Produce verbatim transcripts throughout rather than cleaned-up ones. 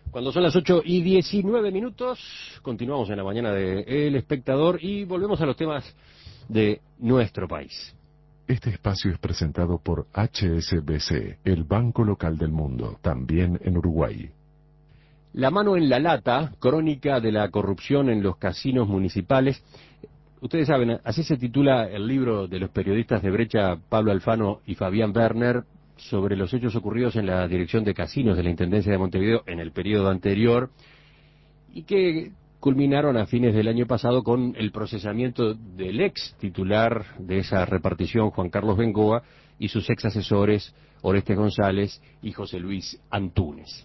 Cuando son las ocho y diecinueve minutos, continuamos en la mañana de El Espectador y volvemos a los temas de nuestro país. Este espacio es presentado por H S B C, el banco local del mundo, también en Uruguay. La mano en la lata, crónica de la corrupción en los casinos municipales. Ustedes saben, así se titula el libro de los periodistas de Brecha, Pablo Alfano y Fabián Werner, sobre los hechos ocurridos en la dirección de casinos de la Intendencia de Montevideo en el periodo anterior y que culminaron a fines del año pasado con el procesamiento del ex titular de esa repartición, Juan Carlos Bengoa, y sus ex asesores, Orestes González y José Luis Antúnez.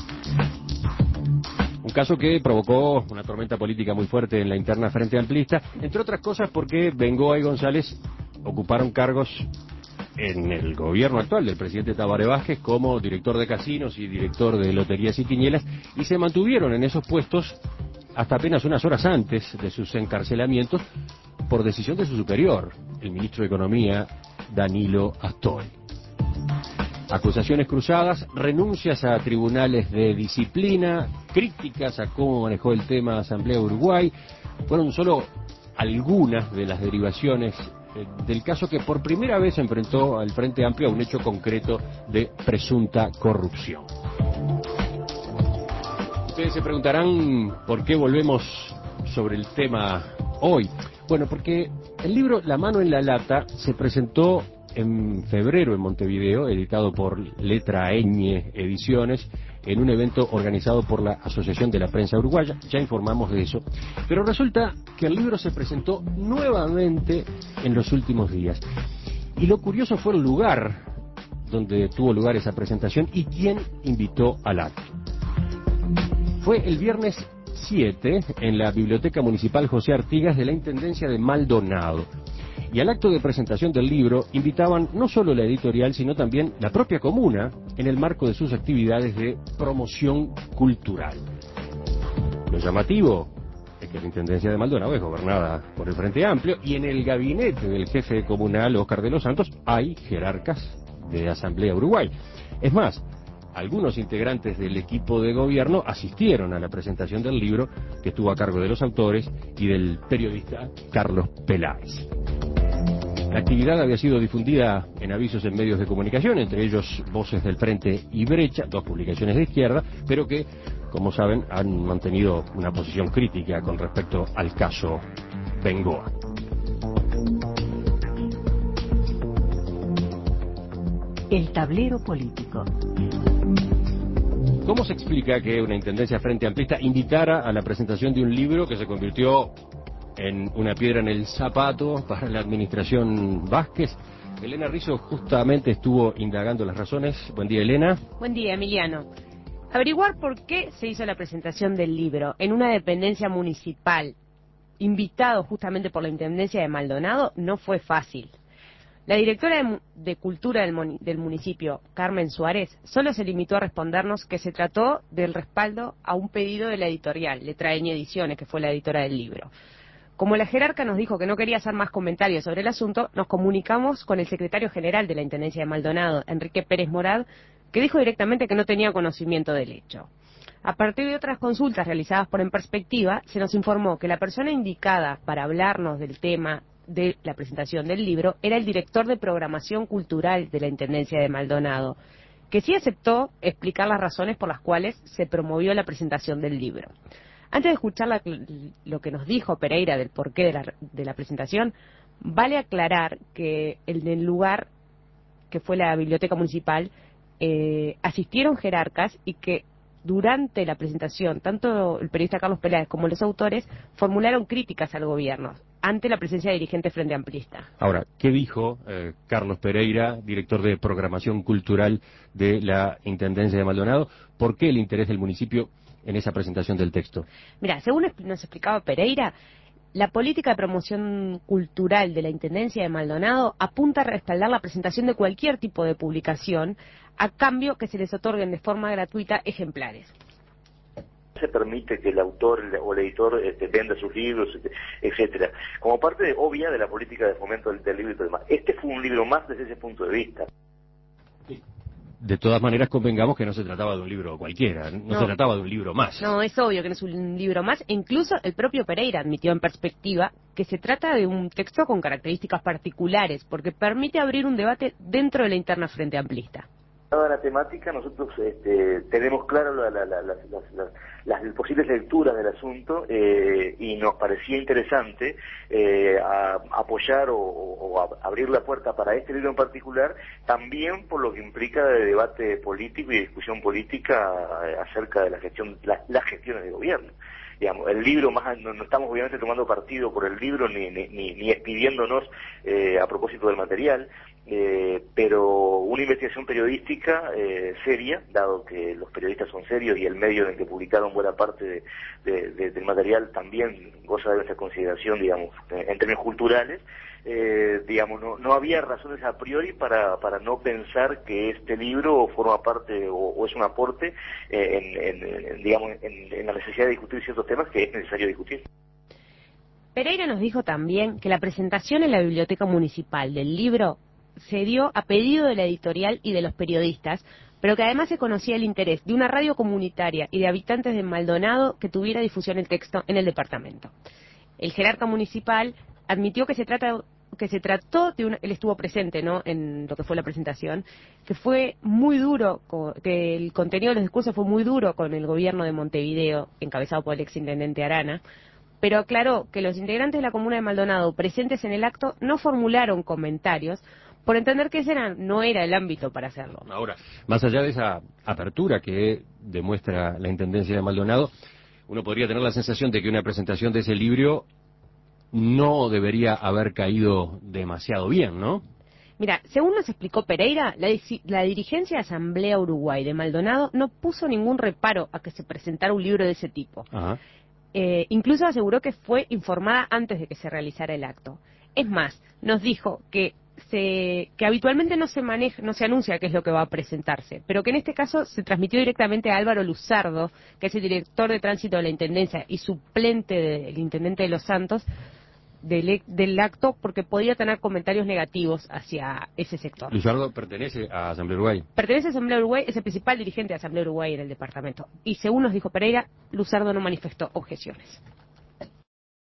Un caso que provocó una tormenta política muy fuerte en la interna Frente Amplista, entre otras cosas porque Bengoa y González ocuparon cargos en el gobierno actual del presidente Tabaré Vázquez como director de casinos y director de loterías y quinielas, y se mantuvieron en esos puestos hasta apenas unas horas antes de sus encarcelamientos por decisión de su superior, el ministro de Economía, Danilo Astori. Acusaciones cruzadas, renuncias a tribunales de disciplina, críticas a cómo manejó el tema Asamblea Uruguay, fueron solo algunas de las derivaciones del caso que por primera vez enfrentó al Frente Amplio a un hecho concreto de presunta corrupción. Ustedes se preguntarán por qué volvemos sobre el tema hoy. Bueno, porque el libro La mano en la lata se presentó en febrero en Montevideo, editado por Letra Ñ Ediciones, en un evento organizado por la Asociación de la Prensa Uruguaya. Ya informamos de eso. Pero resulta que el libro se presentó nuevamente en los últimos días. Y lo curioso fue el lugar donde tuvo lugar esa presentación y quién invitó al acto. Fue el viernes siete en la Biblioteca Municipal José Artigas de la Intendencia de Maldonado. Y al acto de presentación del libro invitaban no solo la editorial, sino también la propia comuna en el marco de sus actividades de promoción cultural. Lo llamativo es que la Intendencia de Maldonado es gobernada por el Frente Amplio y en el gabinete del jefe comunal, Óscar de los Santos, hay jerarcas de Asamblea Uruguay. Es más, algunos integrantes del equipo de gobierno asistieron a la presentación del libro que estuvo a cargo de los autores y del periodista Carlos Peláez. La actividad había sido difundida en avisos en medios de comunicación, entre ellos Voces del Frente y Brecha, dos publicaciones de izquierda, pero que, como saben, han mantenido una posición crítica con respecto al caso Bengoa. El tablero político. ¿Cómo se explica que una intendencia Frente Amplista invitara a la presentación de un libro que se convirtió en una piedra en el zapato para la administración Vázquez? Elena Rizzo justamente estuvo indagando las razones. Buen día, Elena. Buen día, Emiliano. Averiguar por qué se hizo la presentación del libro en una dependencia municipal, invitado justamente por la Intendencia de Maldonado, no fue fácil. La directora de, de Cultura del, mon, del municipio, Carmen Suárez, solo se limitó a respondernos que se trató del respaldo a un pedido de la editorial, Letra Ñ Ediciones, que fue la editora del libro. Como la jerarca nos dijo que no quería hacer más comentarios sobre el asunto, nos comunicamos con el secretario general de la Intendencia de Maldonado, Enrique Pérez Morad, que dijo directamente que no tenía conocimiento del hecho. A partir de otras consultas realizadas por En Perspectiva, se nos informó que la persona indicada para hablarnos del tema de la presentación del libro era el director de programación cultural de la Intendencia de Maldonado, que sí aceptó explicar las razones por las cuales se promovió la presentación del libro. Antes de escuchar la, lo que nos dijo Pereira del porqué de la, de la presentación, vale aclarar que en el lugar que fue la biblioteca municipal eh, asistieron jerarcas y que durante la presentación, tanto el periodista Carlos Peláez como los autores formularon críticas al gobierno ante la presencia de dirigentes Frente Amplista. Ahora, ¿qué dijo eh, Carlos Pereira, director de programación cultural de la Intendencia de Maldonado? ¿Por qué el interés del municipio en esa presentación del texto? Mira, según nos explicaba Pereira, la política de promoción cultural de la Intendencia de Maldonado apunta a respaldar la presentación de cualquier tipo de publicación a cambio que se les otorguen de forma gratuita ejemplares. Se permite que el autor o el editor este, venda sus libros, etcétera, como parte de, obvia de la política de fomento del, del libro y todo demás. Este fue un libro más desde ese punto de vista. De todas maneras, convengamos que no se trataba de un libro cualquiera, no, no se trataba de un libro más. No, es obvio que no es un libro más. E incluso el propio Pereira admitió en perspectiva que se trata de un texto con características particulares, porque permite abrir un debate dentro de la interna Frente Amplista. Dada la temática, nosotros este, tenemos claro la, la, la, las, las, las, las posibles lecturas del asunto eh, y nos parecía interesante eh, a, apoyar o, o a abrir la puerta para este libro en particular, también por lo que implica de debate político y discusión política eh, acerca de la gestión, la, las gestiones de gobierno. Digamos, el libro, más no, no estamos obviamente tomando partido por el libro ni, ni, ni, ni expidiéndonos eh, a propósito del material, eh, pero una investigación periodística eh, seria, dado que los periodistas son serios y el medio en el que publicaron buena parte de, de, de, del material también goza de nuestra consideración, digamos, en términos culturales. Eh, digamos, no, no había razones a priori para, para no pensar que este libro forma parte o, o es un aporte eh, en, en, en, digamos, en, en la necesidad de discutir ciertos temas que es necesario discutir. Pereira nos dijo también que la presentación en la Biblioteca Municipal del libro se dio a pedido de la editorial y de los periodistas, pero que además se conocía el interés de una radio comunitaria y de habitantes de Maldonado que tuviera difusión el texto en el departamento. El jerarca municipal admitió que se trata que se trató de una, él estuvo presente, ¿no?, en lo que fue la presentación, que fue muy duro, que el contenido de los discursos fue muy duro con el gobierno de Montevideo, encabezado por el exintendente Arana, pero aclaró que los integrantes de la comuna de Maldonado presentes en el acto no formularon comentarios por entender que ese era, no era el ámbito para hacerlo. Ahora, más allá de esa apertura que demuestra la Intendencia de Maldonado, uno podría tener la sensación de que una presentación de ese libro no debería haber caído demasiado bien, ¿no? Mira, según nos explicó Pereira, la, la dirigencia de Asamblea Uruguay de Maldonado no puso ningún reparo a que se presentara un libro de ese tipo. Ajá. Eh, incluso aseguró que fue informada antes de que se realizara el acto. Es más, nos dijo que se, que habitualmente no se maneja, no se anuncia qué es lo que va a presentarse, pero que en este caso se transmitió directamente a Álvaro Luzardo, que es el director de tránsito de la Intendencia y suplente del Intendente de Los Santos, Del, del acto, porque podía tener comentarios negativos hacia ese sector. Luzardo pertenece a Asamblea Uruguay. Pertenece a Asamblea Uruguay, es el principal dirigente de Asamblea Uruguay en el departamento. Y según nos dijo Pereira, Luzardo no manifestó objeciones.